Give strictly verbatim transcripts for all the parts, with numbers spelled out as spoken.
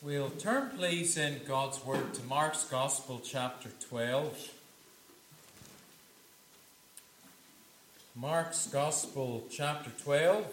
We'll turn, please, in God's Word to Mark's Gospel, chapter twelve. Mark's Gospel, chapter twelve.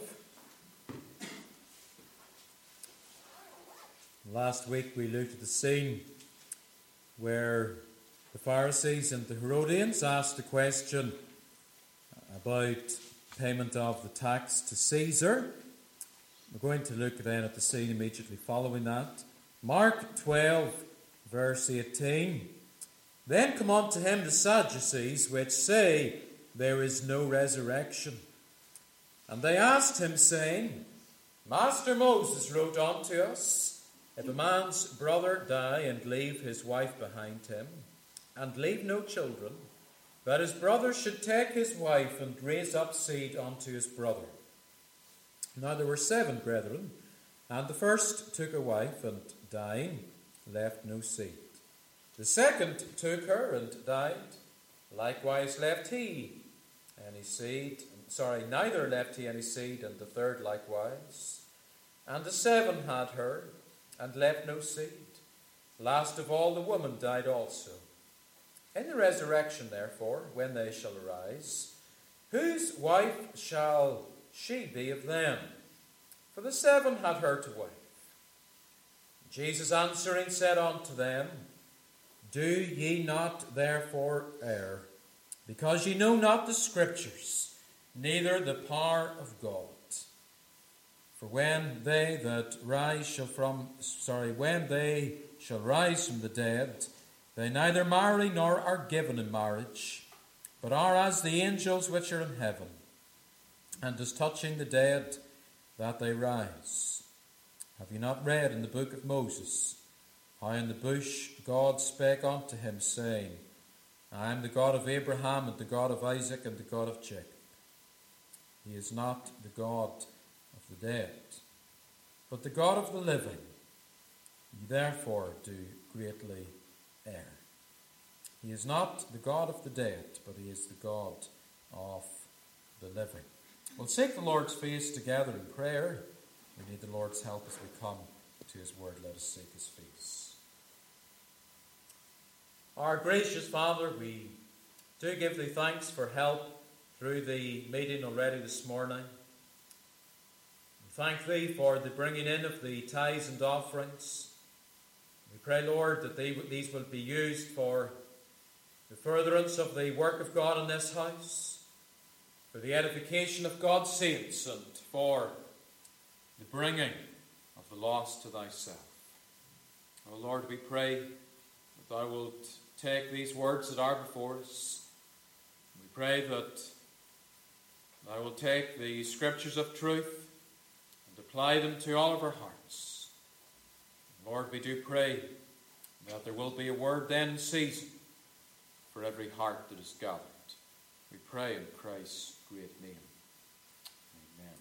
Last week we looked at the scene where the Pharisees and the Herodians asked a question about payment of the tax to Caesar. We're going to look then at the scene immediately following that. Mark twelve, verse eighteen. Then come unto him the Sadducees, which say there is no resurrection. And they asked him, saying, Master, Moses wrote unto us, if a man's brother die and leave his wife behind him, and leave no children, that his brother should take his wife and raise up seed unto his brother. Now there were seven brethren, and the first took a wife, and dying, left no seed. The second took her, and died, likewise left he any seed. Sorry, neither left he any seed, and the third likewise. And the seven had her, and left no seed. Last of all, the woman died also. In the resurrection, therefore, when they shall arise, whose wife shall she be of them? For the seven had her to wife. Jesus answering said unto them, Do ye not therefore err, because ye know not the Scriptures, neither the power of God? For when they that rise shall from sorry, when they shall rise from the dead, they neither marry nor are given in marriage, but are as the angels which are in heaven. And as touching the dead, that they rise. Have you not read in the book of Moses, how in the bush God spake unto him, saying, I am the God of Abraham, and the God of Isaac, and the God of Jacob. He is not the God of the dead, but the God of the living. Ye therefore do greatly err. He is not the God of the dead, but he is the God of the living. We'll seek the Lord's face together in prayer. We need the Lord's help as we come to his word. Let us seek his face. Our gracious Father, we do give thee thanks for help through the meeting already this morning. We thank thee for the bringing in of the tithes and offerings. We pray, Lord, that they, these will be used for the furtherance of the work of God in this house, for the edification of God's saints, and for the bringing of the lost to thyself. O Lord, we pray that thou wilt take these words that are before us. We pray that thou wilt take the Scriptures of truth and apply them to all of our hearts. Lord, we do pray that there will be a word then in season for every heart that is gathered. We pray in Christ's great name. Amen.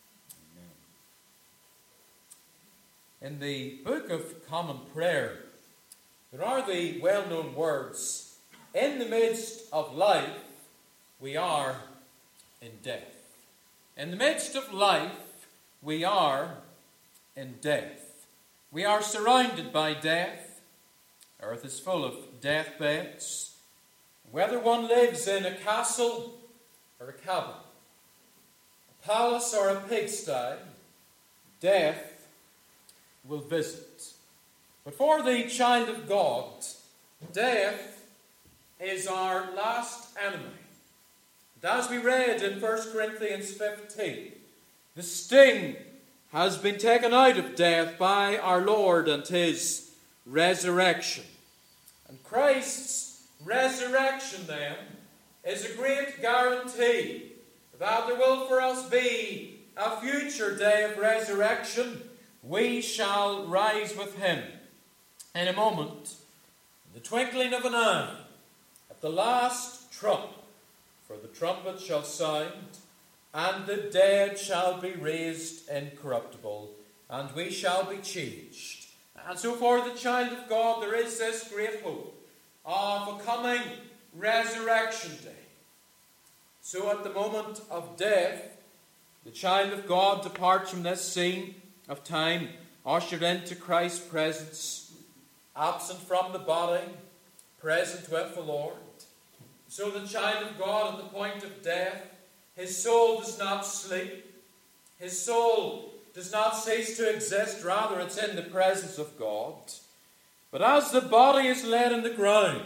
Amen. In the Book of Common Prayer, there are the well-known words, in the midst of life, we are in death. In the midst of life, we are in death. We are surrounded by death. Earth is full of deathbeds. Whether one lives in a castle or a cabin, a palace or a pigsty, death will visit. But for the child of God, death is our last enemy. And as we read in First Corinthians fifteen, the sting has been taken out of death by our Lord and his resurrection. And Christ's resurrection, then, is a great guarantee that there will for us be a future day of resurrection. We shall rise with him in a moment, in the twinkling of an eye, at the last trump. For the trumpet shall sound, and the dead shall be raised incorruptible, and we shall be changed. And so for the child of God there is this great hope of a coming resurrection day. So at the moment of death, the child of God departs from this scene of time ushered into Christ's presence, absent from the body, present with the Lord. So the child of God at the point of death, his soul does not sleep. His soul does not cease to exist. Rather, it's in the presence of God. But as the body is laid in the ground,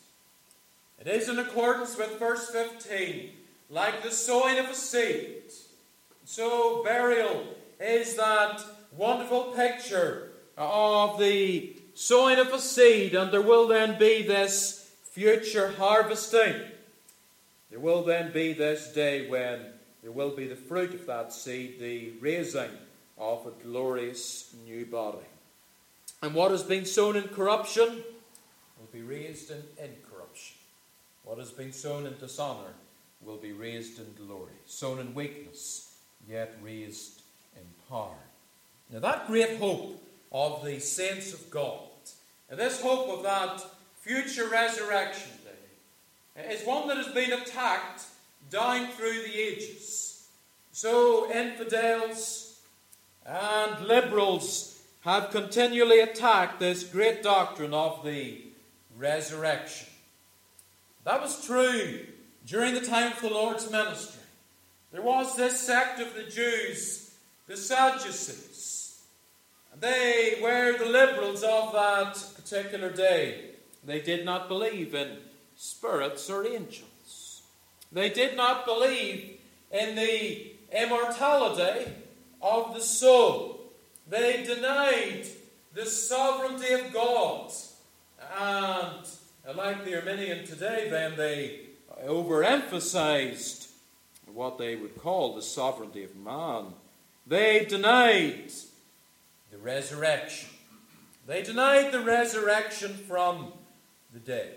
it is in accordance with verse fifteen, like the sowing of a seed. So burial is that wonderful picture of the sowing of a seed, and there will then be this future harvesting. There will then be this day when there will be the fruit of that seed, the raising of a glorious new body. And what has been sown in corruption will be raised in incorruption. What has been sown in dishonor will be raised in glory. Sown in weakness, yet raised in power. Now that great hope of the saints of God, and this hope of that future resurrection day, is one that has been attacked down through the ages. So infidels and liberals have continually attacked this great doctrine of the resurrection. That was true during the time of the Lord's ministry. There was this sect of the Jews, the Sadducees. They were the liberals of that particular day. They did not believe in spirits or angels. They did not believe in the immortality of the soul. They denied the sovereignty of God. And like the Arminian today, then they overemphasized what they would call the sovereignty of man. They denied the resurrection. They denied the resurrection from the dead.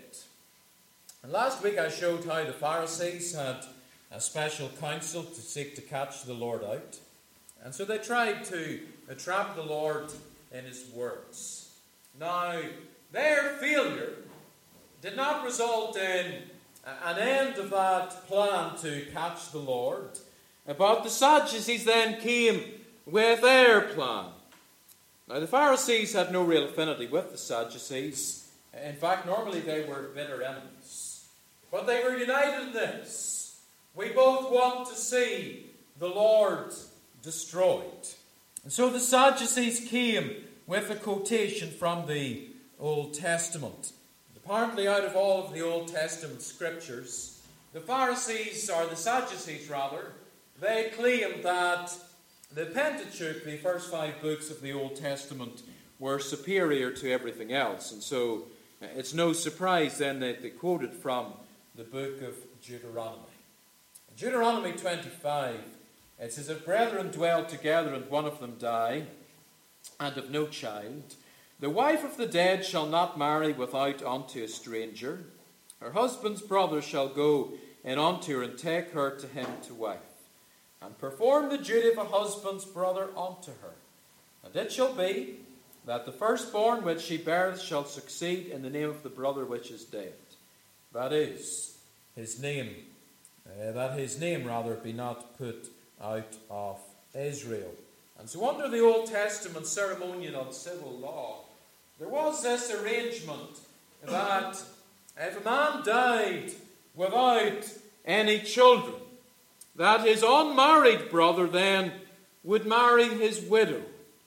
And last week I showed how the Pharisees had a special counsel to seek to catch the Lord out. And so they tried to trap the Lord in his words. Now, their failure did not result in an end of that plan to catch the Lord. But the Sadducees then came with their plan. Now, the Pharisees had no real affinity with the Sadducees. In fact, normally they were bitter enemies. But they were united in this. We both want to see the Lord destroyed. And so the Sadducees came with a quotation from the Old Testament. Apparently, out of all of the Old Testament scriptures, the Pharisees, or the Sadducees rather, they claimed that the Pentateuch, the first five books of the Old Testament, were superior to everything else. And so it's no surprise then that they quoted from the book of Deuteronomy. Deuteronomy twenty-five, it says, "If brethren dwell together and one of them die, and of no child, the wife of the dead shall not marry without unto a stranger. Her husband's brother shall go in unto her and take her to him to wife, and perform the duty of a husband's brother unto her. And it shall be that the firstborn which she beareth shall succeed in the name of the brother which is dead." That is, his name, uh, that his name rather be not put out of Israel. And so under the Old Testament ceremonial and civil law, there was this arrangement that if a man died without any children, that his unmarried brother then would marry his widow.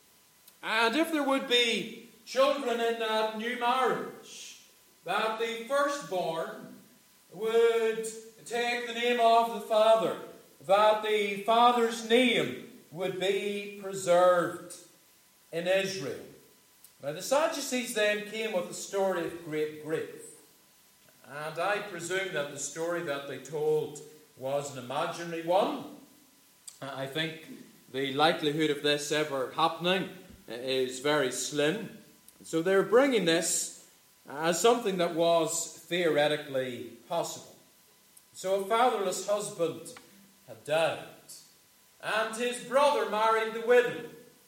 And if there would be children in that new marriage, that the firstborn would take the name of the father, that the father's name would be preserved in Israel. Now the Sadducees then came with a story of great grief. And I presume that the story that they told was an imaginary one. I think the likelihood of this ever happening is very slim. So they're bringing this as something that was theoretically possible. So a fatherless husband had died, and his brother married the widow.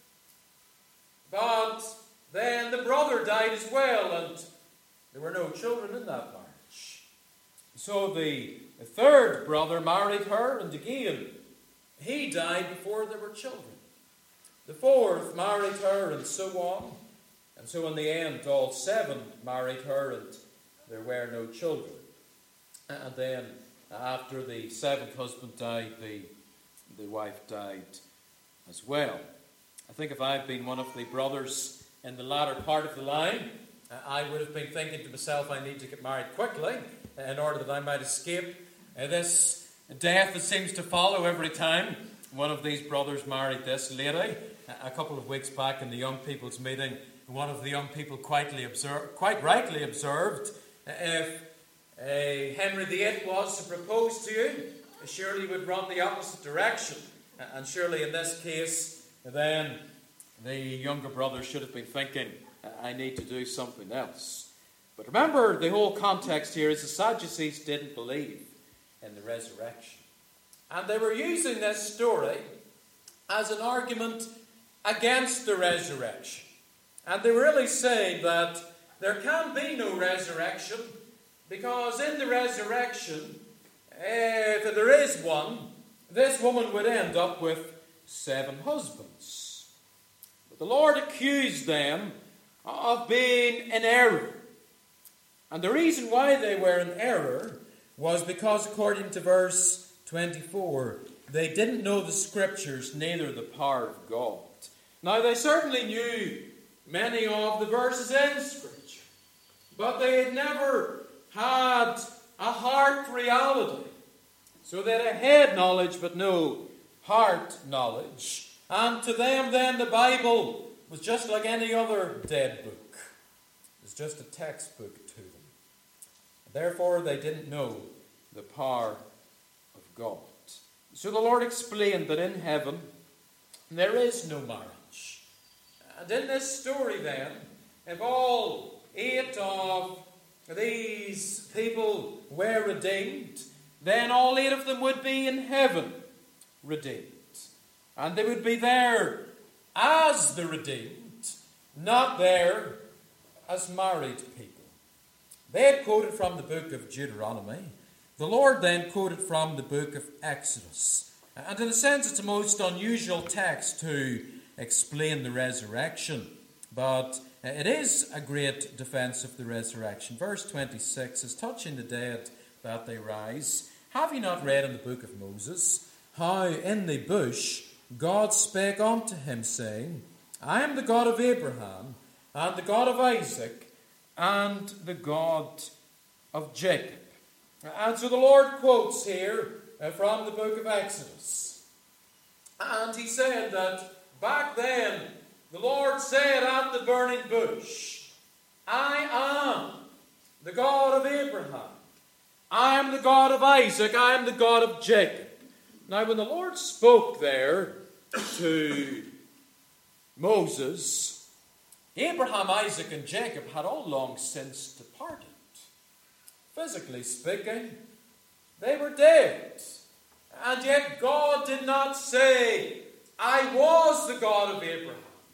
But then the brother died as well, and there were no children in that marriage. So the third brother married her, and again, he died before there were children. The fourth married her, and so on. And so in the end, all seven married her, and there were no children. And then, after the seventh husband died, the, the wife died as well. I think if I'd been one of the brothers in the latter part of the line, I would have been thinking to myself, I need to get married quickly in order that I might escape uh, this death that seems to follow every time one of these brothers married this lady. A couple of weeks back in the young people's meeting, one of the young people quietly observed, quite rightly observed, if uh, Henry the Eighth was to propose to you, surely you would run the opposite direction. And surely in this case, then the younger brother should have been thinking, I need to do something else. But remember, the whole context here is the Sadducees didn't believe in the resurrection. And they were using this story as an argument against the resurrection. And they were really saying that there can be no resurrection because in the resurrection, if there is one, this woman would end up with seven husbands. But the Lord accused them of being in error. And the reason why they were in error was because, according to verse twenty-four, they didn't know the Scriptures, neither the power of God. Now, they certainly knew many of the verses in Scripture, but they had never had a heart reality. So they had a head knowledge, but no heart knowledge. And to them, then, the Bible was just like any other dead book. It was just a textbook to them. Therefore, they didn't know the power of God. So the Lord explained that in heaven, there is no marriage. And in this story, then, if all eight of these people were redeemed, then all eight of them would be in heaven redeemed. And they would be there as the redeemed, not there as married people. They had quoted from the book of Deuteronomy. The Lord then quoted from the book of Exodus. And in a sense, it's a most unusual text to explain the resurrection. But it is a great defense of the resurrection. Verse twenty-six is, touching the dead that they rise. Have you not read in the book of Moses how in the bush God spake unto him, saying, I am the God of Abraham, and the God of Isaac, and the God of Jacob. And so the Lord quotes here from the book of Exodus. And he said that back then, the Lord said at the burning bush, I am the God of Abraham. I am the God of Isaac. I am the God of Jacob. Now, when the Lord spoke there to Moses, Abraham, Isaac, and Jacob had all long since departed. Physically speaking, they were dead. And yet God did not say, I was the God of Abraham.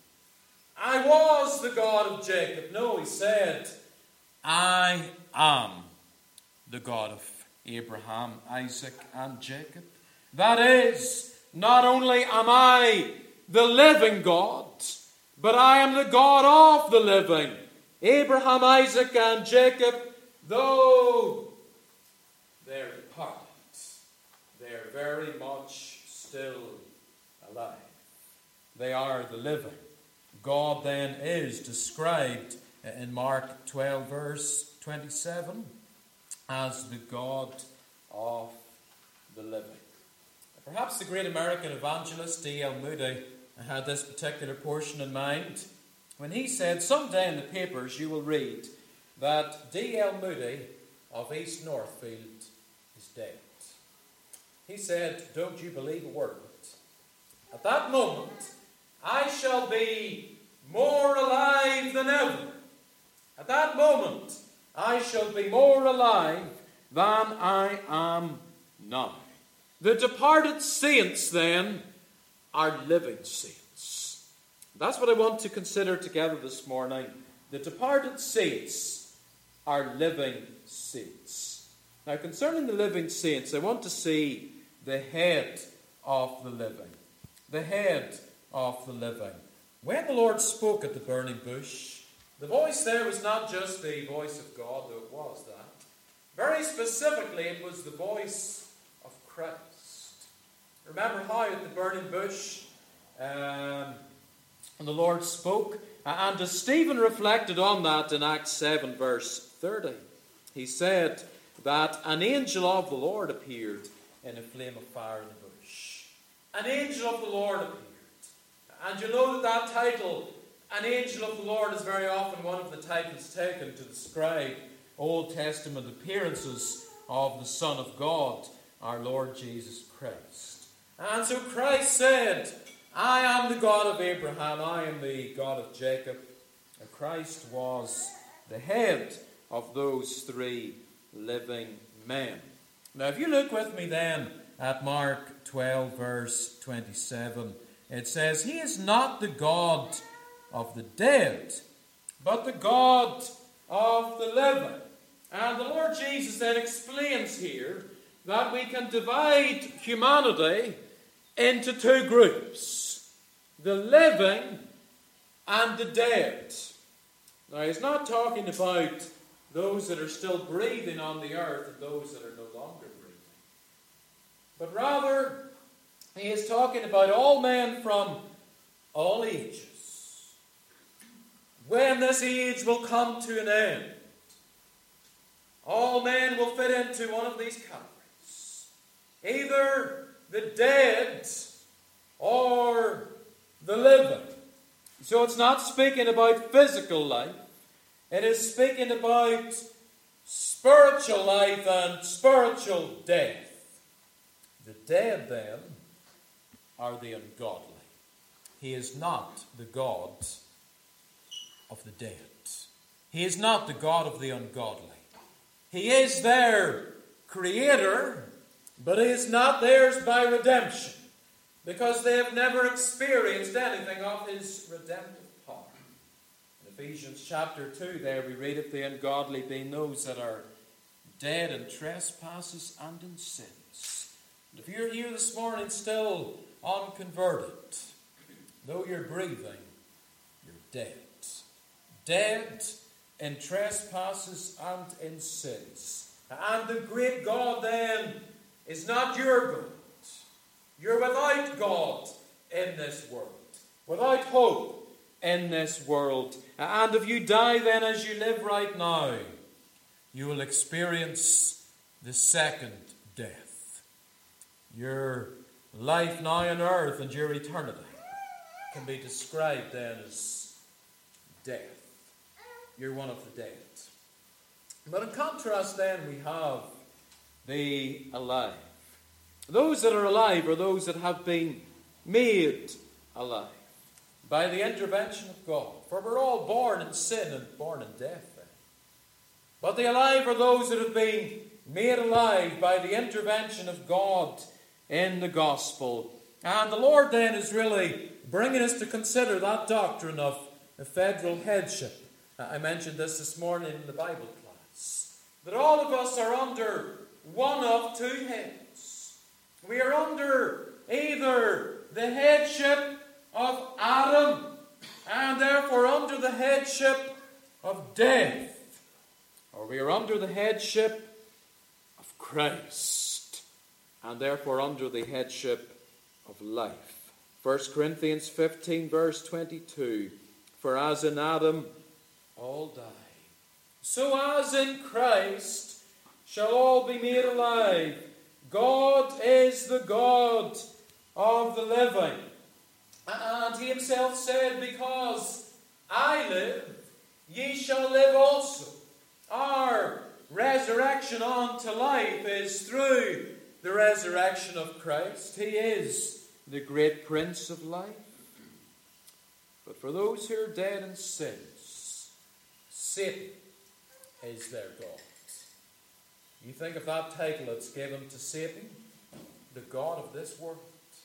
I was the God of Jacob. No, he said, I am the God of Abraham, Isaac, and Jacob. That is, not only am I the living God, but I am the God of the living. Abraham, Isaac, and Jacob, though they're departed, they're very much still alive. They are the living. God then is described in Mark twelve, verse twenty-seven, as the God of the living. Perhaps the great American evangelist D L Moody had this particular portion in mind when he said, someday in the papers you will read that D L Moody of East Northfield is dead. He said, don't you believe a word of it. At that moment, I shall be more alive than ever. At that moment, I shall be more alive than I am now. The departed saints, then, are living saints. That's what I want to consider together this morning. The departed saints are living saints. Now, concerning the living saints, I want to see the head of the living. The head of the living. When the Lord spoke at the burning bush, the voice there was not just the voice of God, though it was that. Very specifically, it was the voice of Christ. Remember how at the burning bush, um, the Lord spoke, and as Stephen reflected on that in Acts seven, verse thirty, he said that an angel of the Lord appeared in a flame of fire in the bush. An angel of the Lord appeared. And you know that that title, an angel of the Lord, is very often one of the titles taken to describe Old Testament appearances of the Son of God, our Lord Jesus Christ. And so Christ said, I am the God of Abraham, I am the God of Jacob. And Christ was the head of those three living men. Now if you look with me then at Mark twelve, verse twenty-seven, it says, He is not the God of the dead, but the God of the living. And the Lord Jesus then explains here that we can divide humanity into two groups, the living and the dead. Now, he's not talking about those that are still breathing on the earth and those that are no longer breathing. But rather, he is talking about all men from all ages. When this age will come to an end, all men will fit into one of these categories. Either the dead or the living. So it's not speaking about physical life. It is speaking about spiritual life and spiritual death. The dead, then, are the ungodly. He is not the God of the dead. He is not the God of the ungodly. He is their creator, but he is not theirs by redemption, because they have never experienced anything of his redemptive power. In Ephesians chapter two, there we read of the ungodly being those that are dead in trespasses and in sins. And if you're here this morning still unconverted, though you're breathing, you're dead. Dead in trespasses and in sins. And the great God then is not your God. You're without God in this world, without hope in this world. And if you die then as you live right now, you will experience the second death. Your life now on earth and your eternity can be described then as death. You're one of the dead. But in contrast then we have the alive. Those that are alive are those that have been made alive by the intervention of God. For we're all born in sin and born in death then. But the alive are those that have been made alive by the intervention of God in the gospel. And the Lord then is really bringing us to consider that doctrine of a federal headship. I mentioned this this morning in the Bible class. That all of us are under one of two heads. We are under either the headship of Adam, and therefore under the headship of death, or we are under the headship of Christ, and therefore under the headship of life. First Corinthians fifteen, verse twenty-two. For as in Adam all die, so as in Christ shall all be made alive. God is the God of the living. And he himself said, because I live, ye shall live also. Our resurrection unto life is through the resurrection of Christ. He is the great Prince of life. But for those who are dead in sins, Satan is their God. You think of that title that's given to Satan, the God of this world.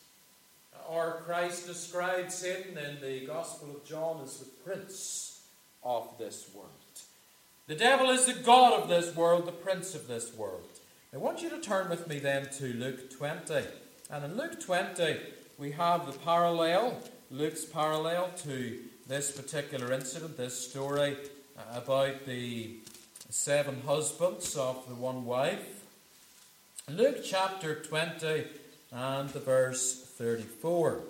Or Christ described Satan in the Gospel of John as the prince of this world. The devil is the God of this world, the prince of this world. I want you to turn with me then to Luke twenty. And in Luke twenty, we have the parallel Luke's parallel to this particular incident, this story about the seven husbands of the one wife. Luke chapter twenty and the verse thirty-four.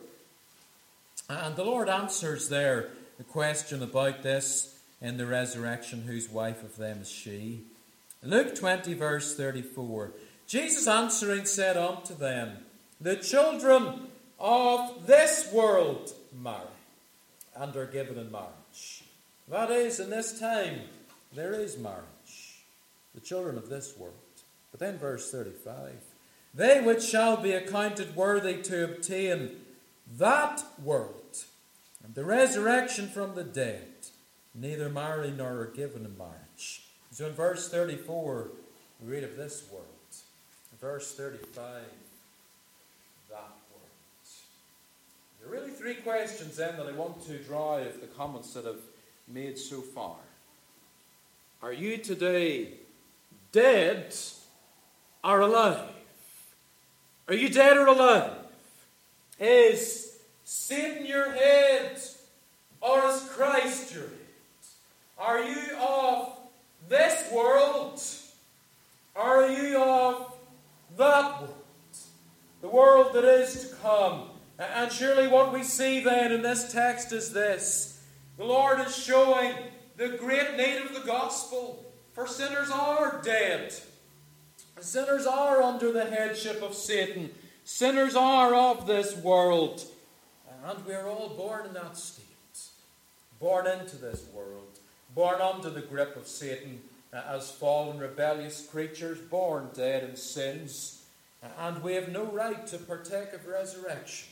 And the Lord answers there the question about this in the resurrection, whose wife of them is she? Luke twenty verse thirty-four. Jesus answering said unto them, the children of this world marry, and are given in marriage. That is, in this time, there is marriage. The children of this world. But then verse thirty-five. They which shall be accounted worthy to obtain that world, and the resurrection from the dead, neither marry nor are given in marriage. So in verse thirty-four, we read of this world. In verse thirty-five, that world. There are really three questions then that I want to draw out of the comments that I've made so far. Are you today dead or alive? Are you dead or alive? Is Satan your head, or is Christ your head? Are you of this world, or are you of that world? The world that is to come. And surely what we see then in this text is this. The Lord is showing the great need of the gospel. For sinners are dead. Sinners are under the headship of Satan. Sinners are of this world. And we are all born in that state. Born into this world. Born under the grip of Satan as fallen, rebellious creatures. Born dead in sins. And we have no right to partake of resurrection.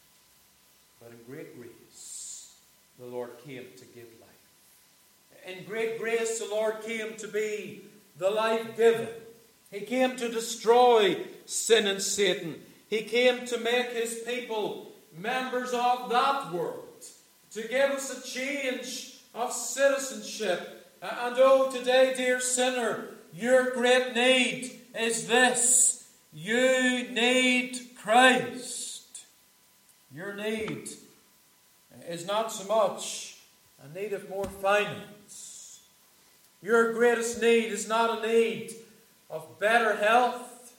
But in great grace, the Lord came to give life. In great grace, the Lord came to be the life-giver. He came to destroy sin and Satan. He came to make his people members of that world, to give us a change of citizenship. And oh, today, dear sinner, your great need is this. You need Christ. Your need is not so much a need of more finance. Your greatest need is not a need of better health.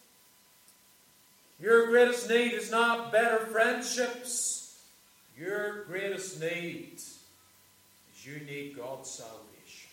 Your greatest need is not better friendships. Your greatest need is you need God's salvation.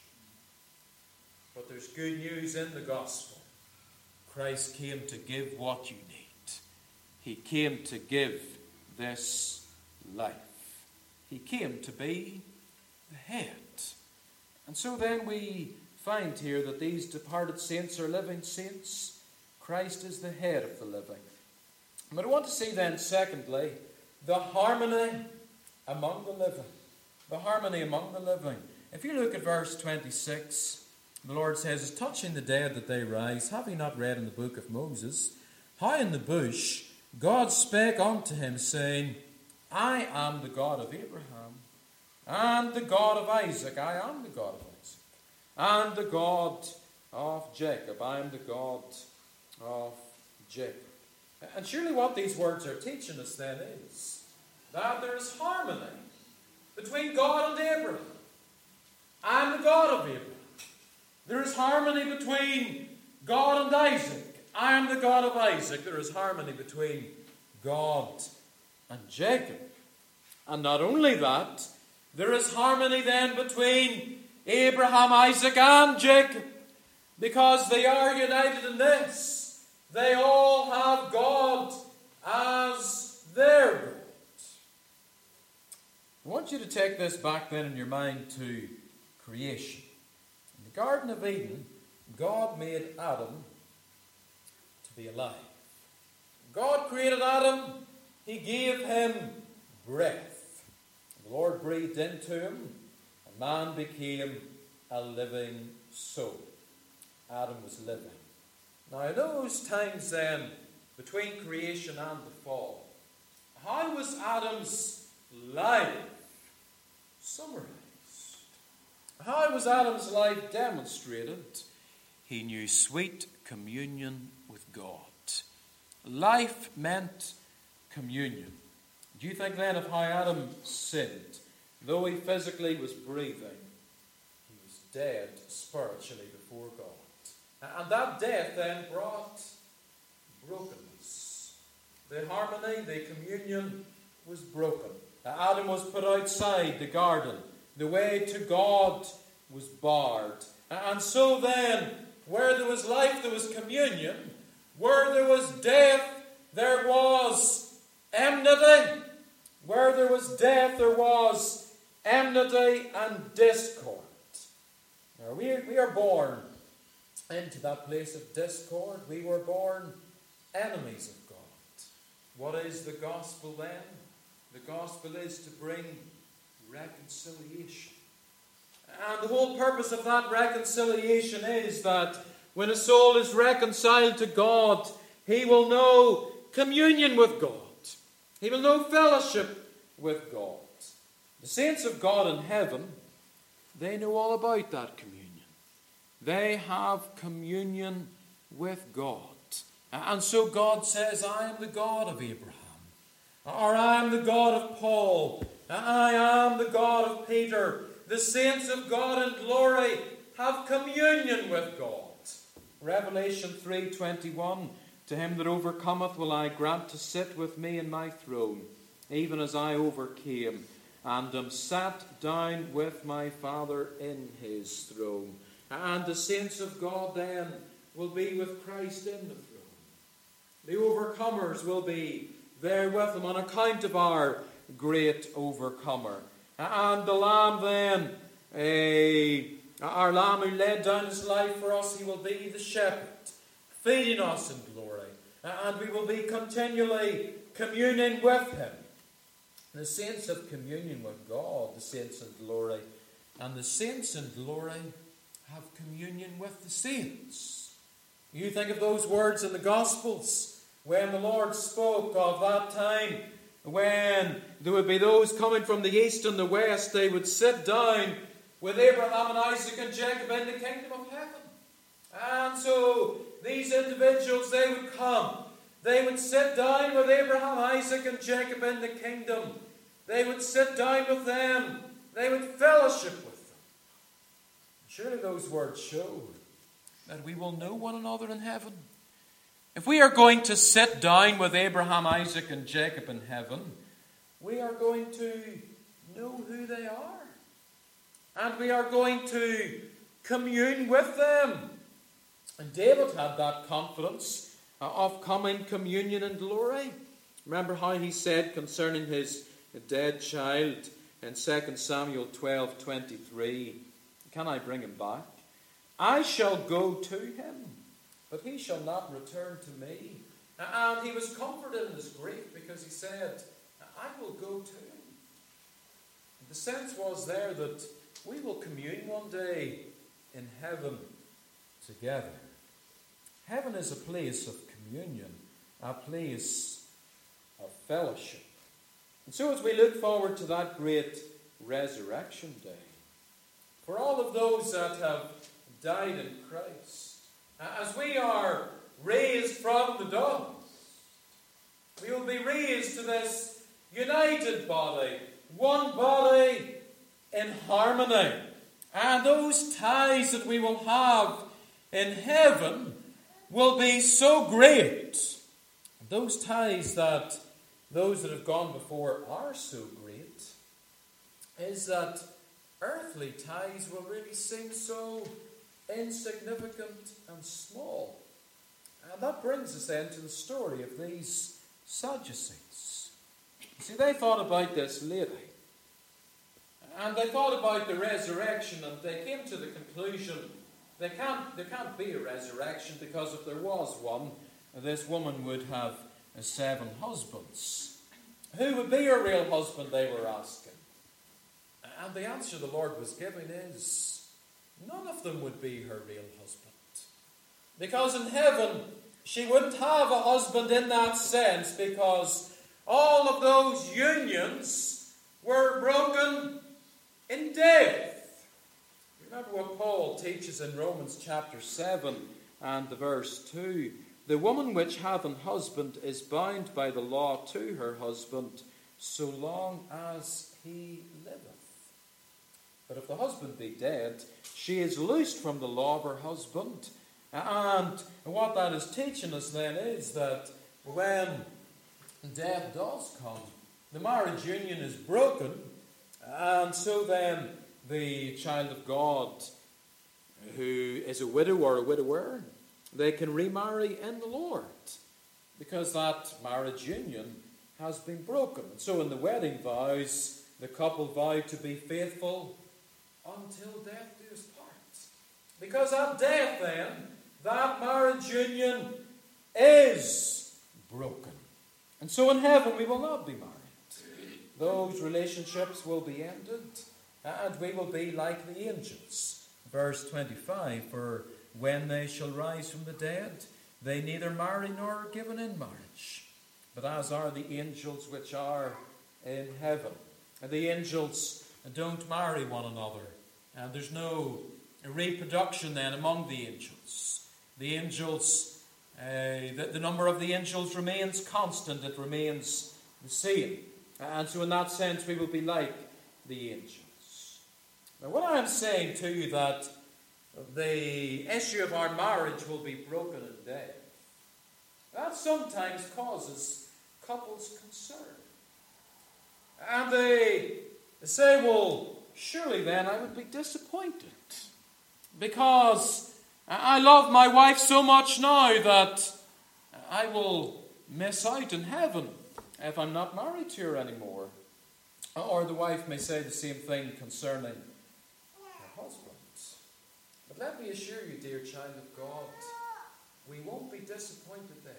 But there's good news in the gospel. Christ came to give what you need. He came to give this life. He came to be the head. And so then we find here that these departed saints are living saints. Christ is the head of the living. But I want to see then, secondly, the harmony among the living. The harmony among the living. If you look at verse twenty-six, the Lord says, touching the dead that they rise, have ye not read in the book of Moses, how in the bush God spake unto him, saying, I am the God of Abraham, and the God of Isaac. I am the God of Isaac. And the God of Jacob. I am the God of Jacob. And surely what these words are teaching us then is that there is harmony between God and Abraham. I am the God of Abraham. There is harmony between God and Isaac. I am the God of Isaac. There is harmony between God and Jacob. And not only that, there is harmony then between Abraham, Isaac, and Jacob, because they are united in this. They all have God as their God. I want you to take this back then in your mind to creation. In the Garden of Eden, God made Adam to be alive. God created Adam. He gave him breath. The Lord breathed into him, and man became a living soul. Adam was living. Now, in those times then, between creation and the fall, how was Adam's life summarized? How was Adam's life demonstrated? He knew sweet communion with God. Life meant communion. Do you think then of how Adam sinned? Though he physically was breathing, he was dead spiritually before God. And that death then brought brokenness. The harmony, the communion was broken. Adam was put outside the garden. The way to God was barred. And so then, where there was life, there was communion. Where there was death, there was enmity. Where there was death, there was enmity and discord. Now, we, we are born into that place of discord. We were born enemies of God. What is the gospel then? The gospel is to bring reconciliation. And the whole purpose of that reconciliation is that when a soul is reconciled to God, he will know communion with God. He will know fellowship with God. The saints of God in heaven, they know all about that communion. They have communion with God. And so God says, I am the God of Abraham. Or I am the God of Paul. I am the God of Peter. The saints of God in glory have communion with God. Revelation three twenty-one, to him that overcometh will I grant to sit with me in my throne, even as I overcame, and am sat down with my Father in his throne. And the saints of God then will be with Christ in the throne. The overcomers will be there with him on account of our great overcomer. And the Lamb then, eh, our Lamb who laid down his life for us, he will be the shepherd, feeding us in glory. And we will be continually communing with him. The saints have communion with God, the saints in glory. And the saints in glory have communion with the saints. You think of those words in the Gospels when the Lord spoke of that time when there would be those coming from the east and the west. They would sit down with Abraham and Isaac and Jacob in the kingdom of heaven. And so these individuals, they would come. They would sit down with Abraham, Isaac and Jacob in the kingdom. They would sit down with them. They would fellowship with them. Surely those words show that we will know one another in heaven. If we are going to sit down with Abraham, Isaac and Jacob in heaven, we are going to know who they are. And we are going to commune with them. And David had that confidence of coming communion and glory. Remember how he said concerning his dead child in Second Samuel twelve twenty-three, can I bring him back? I shall go to him, but he shall not return to me. And he was comforted in his grief because he said, I will go to him. And the sense was there that we will commune one day in heaven together. Heaven is a place of communion, a place of fellowship. And so as we look forward to that great resurrection day, for all of those that have died in Christ, as we are raised from the dust, we will be raised to this united body, one body in harmony. And those ties that we will have in heaven will be so great. Those ties that those that have gone before are so great, is that earthly ties will really seem so insignificant and small. And that brings us then to the story of these Sadducees. See, they thought about this lady. And they thought about the resurrection, and they came to the conclusion they can't, there can't be a resurrection, because if there was one, this woman would have seven husbands. Who would be her real husband, they were asking. And the answer the Lord was giving is, none of them would be her real husband. Because in heaven, she wouldn't have a husband in that sense, because all of those unions were broken in death. Remember what Paul teaches in Romans chapter seven and the verse two. The woman which hath an husband is bound by the law to her husband, so long as he liveth. But if the husband be dead, she is loosed from the law of her husband. And what that is teaching us then is that when death does come, the marriage union is broken, and so then the child of God who is a widow or a widower, they can remarry in the Lord, because that marriage union has been broken. And so in the wedding vows, the couple vow to be faithful until death do us part. Because at death then, that marriage union is broken. And so in heaven we will not be married. Those relationships will be ended, and we will be like the angels. Verse twenty-five, for when they shall rise from the dead, they neither marry nor are given in marriage, but as are the angels which are in heaven. And the angels don't marry one another, and there's no reproduction then among the angels. The angels, uh, the, the number of the angels remains constant, it remains the same. And so in that sense we will be like the angels. Now what I am saying to you, that the issue of our marriage will be broken in death, that sometimes causes couples concern. And they say, well, surely then I would be disappointed, because I love my wife so much now that I will miss out in heaven if I'm not married to her anymore. Or the wife may say the same thing concerning her husband. But let me assure you, dear child of God, we won't be disappointed there.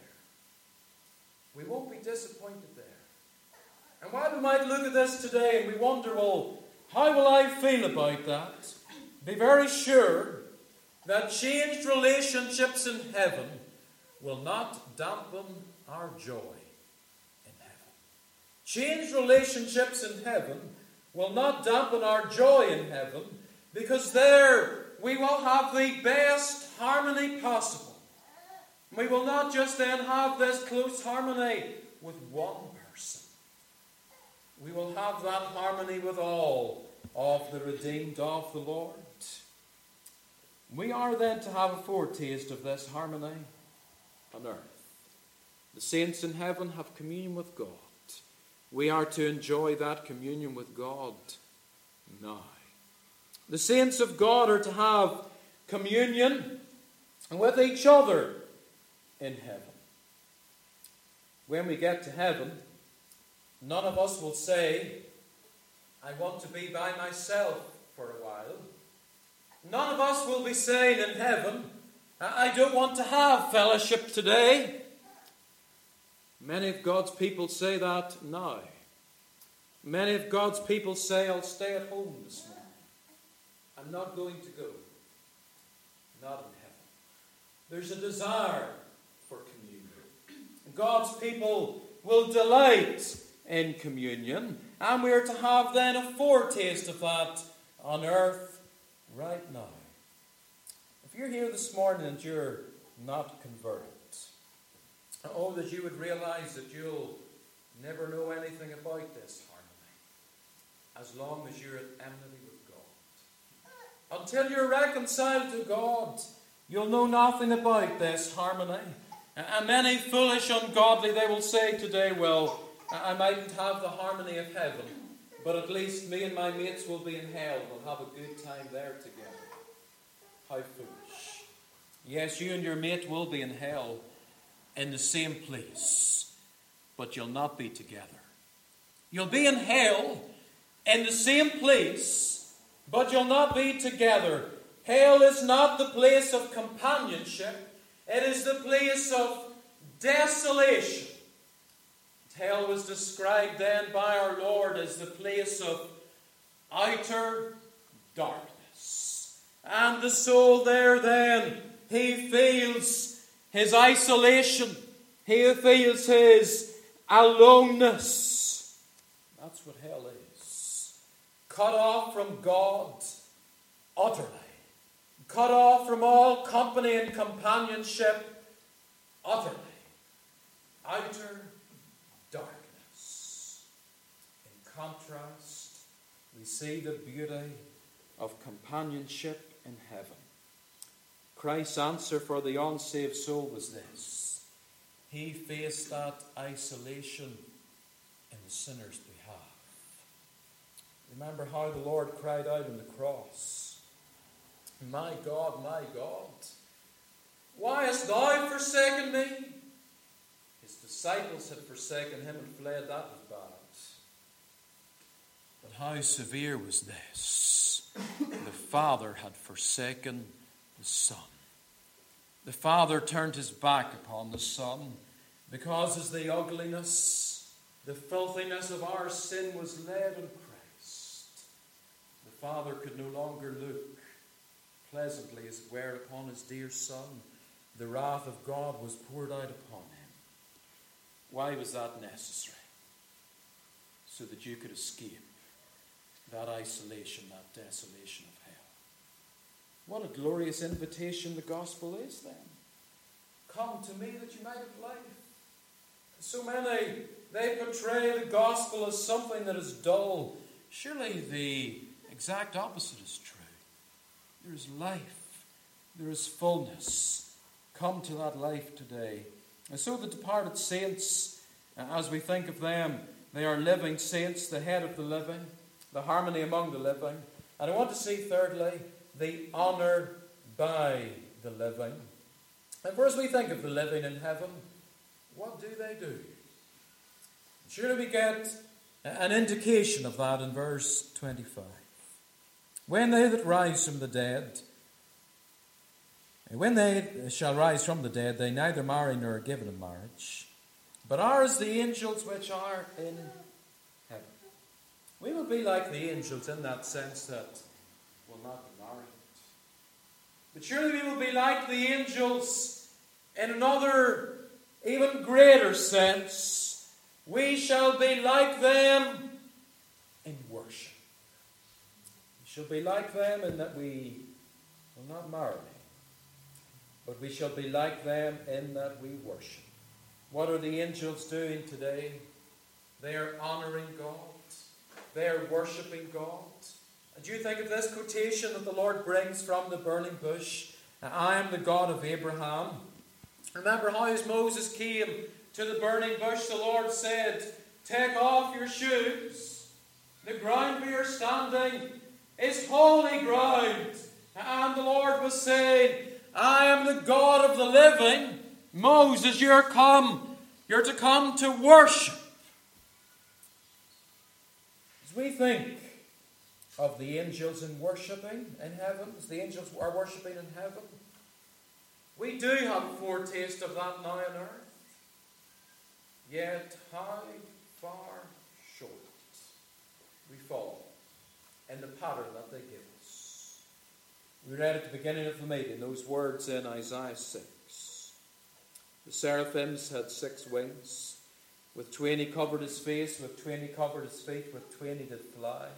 We won't be disappointed there. And while we might look at this today and we wonder, well, how will I feel about that? Be very sure that changed relationships in heaven will not dampen our joy. Changed relationships in heaven will not dampen our joy in heaven, because there we will have the best harmony possible. We will not just then have this close harmony with one person. We will have that harmony with all of the redeemed of the Lord. We are then to have a foretaste of this harmony on earth. The saints in heaven have communion with God. We are to enjoy that communion with God now. The saints of God are to have communion with each other in heaven. When we get to heaven, none of us will say, I want to be by myself for a while. None of us will be saying in heaven, I don't want to have fellowship today. Many of God's people say that now. Many of God's people say, I'll stay at home this morning. I'm not going to go. Not in heaven. There's a desire for communion. God's people will delight in communion, and we are to have then a foretaste of that on earth right now. If you're here this morning and you're not converted, oh, that you would realize that you'll never know anything about this harmony as long as you're at enmity with God. Until you're reconciled to God, you'll know nothing about this harmony. And many foolish, ungodly, they will say today, well, I mightn't have the harmony of heaven, but at least me and my mates will be in hell. We'll have a good time there together. How foolish. Yes, you and your mate will be in hell, in the same place, but you'll not be together. You'll be in hell in the same place, but you'll not be together. Hell is not the place of companionship. It is the place of desolation. Hell was described then by our Lord as the place of outer darkness. And the soul there then, he feels his isolation. He feels his aloneness. That's what hell is. Cut off from God utterly. Cut off from all company and companionship utterly. Outer darkness. contrast, we see the beauty of companionship in heaven. Christ's answer for the unsaved soul was this. He faced that isolation in the sinner's behalf. Remember how the Lord cried out on the cross, "My God, my God, why hast thou forsaken me?" His disciples had forsaken him and fled. That was bad. But how severe was this? The Father had forsaken the Son. The Father turned his back upon the Son because as the ugliness, the filthiness of our sin was laid on Christ, the Father could no longer look pleasantly as it were upon his dear Son. The wrath of God was poured out upon him. Why was that necessary? So that you could escape that isolation, that desolation of hell. What a glorious invitation the gospel is then. Come to me that you might have life. So many, they portray the gospel as something that is dull. Surely the exact opposite is true. There is life. There is fullness. Come to that life today. And so the departed saints, as we think of them, they are living saints, the head of the living, the harmony among the living. And I want to see, thirdly, the honour by the living. And for as we think of the living in heaven, what do they do? Surely we get an indication of that in verse twenty-five. When they that rise from the dead, when they shall rise from the dead, they neither marry nor are given in marriage, but are as the angels which are in heaven. We will be like the angels in that sense that will not be married. But surely we will be like the angels in another, even greater sense. We shall be like them in worship. We shall be like them in that we will not marry, but we shall be like them in that we worship. What are the angels doing today? They are honouring God. They are worshipping God. And do you think of this quotation that the Lord brings from the burning bush? I am the God of Abraham. Remember how as Moses came to the burning bush, the Lord said, "Take off your shoes. The ground where you're standing is holy ground." And the Lord was saying, "I am the God of the living. Moses, you're come. You're to come to worship." As we think of the angels in worshipping in heaven, as the angels are worshipping in heaven, we do have a foretaste of that now on earth. Yet how far short we fall in the pattern that they give us. We read at the beginning of the meeting those words in Isaiah six. The seraphims had six wings. With twain he covered his face, with twain he covered his feet, with twain he did fly.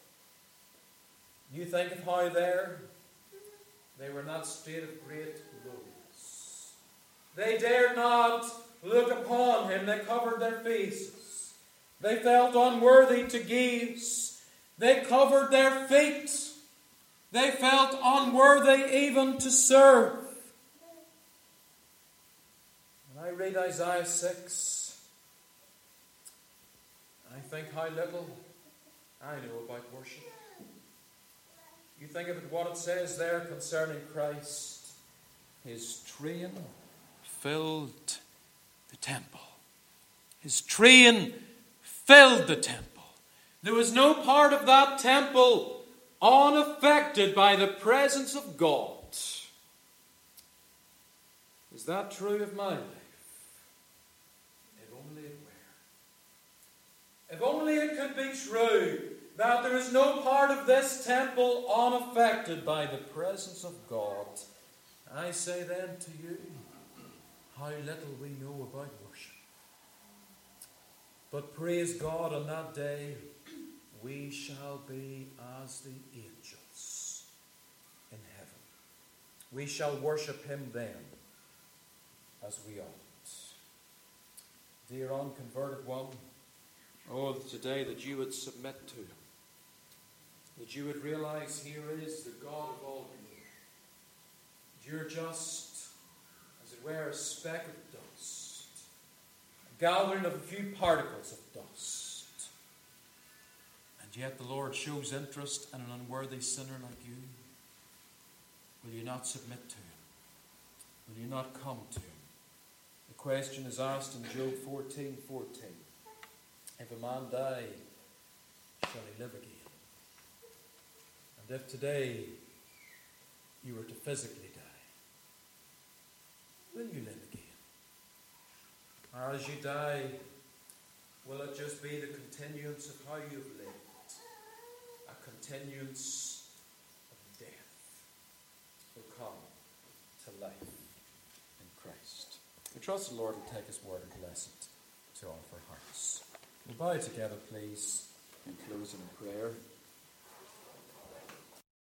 You think of how there they were in that state of great lowliness. They dared not look upon him. They covered their faces. They felt unworthy to gaze. They covered their feet. They felt unworthy even to serve. When I read Isaiah six, I think how little I know about worship. You think of what it says there concerning Christ. His train filled the temple. His train filled the temple. There was no part of that temple unaffected by the presence of God. Is that true of my life? If only it were. If only it could be true that there is no part of this temple unaffected by the presence of God. I say then to you, how little we know about worship. But praise God, on that day we shall be as the angels in heaven. We shall worship him then as we ought. Dear unconverted one, Oh, today that you would submit to him. That you would realize here is the God of all glory. You're just, as it were, a speck of dust. A gathering of a few particles of dust. And yet the Lord shows interest in an unworthy sinner like you. Will you not submit to him? Will you not come to him? The question is asked in Job fourteen fourteen. If a man die, shall he live again? And if today you were to physically die, will you live again? Or as you die, will it just be the continuance of how you've lived? A continuance of death will come to life in Christ. We trust the Lord will take his word and bless it to all of our hearts. We'll bow together, please, in closing prayer.